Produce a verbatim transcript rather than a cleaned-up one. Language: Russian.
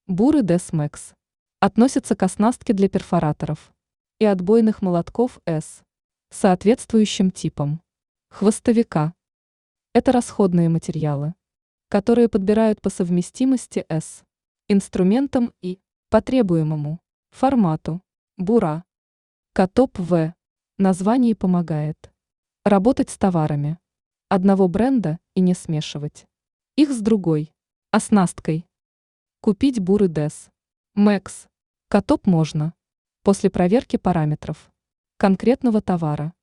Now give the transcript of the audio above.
Буры Дес Мэкс относится к оснастке для перфораторов и отбойных молотков С соответствующим типом хвостовика. Это расходные материалы, которые подбирают по совместимости с инструментом и по требуемому формату. Бура. Котоп В. Название помогает работать с товарами одного бренда и не смешивать их с другой оснасткой. Купить буры Дес Мэкс Котоп можно после проверки параметров конкретного товара.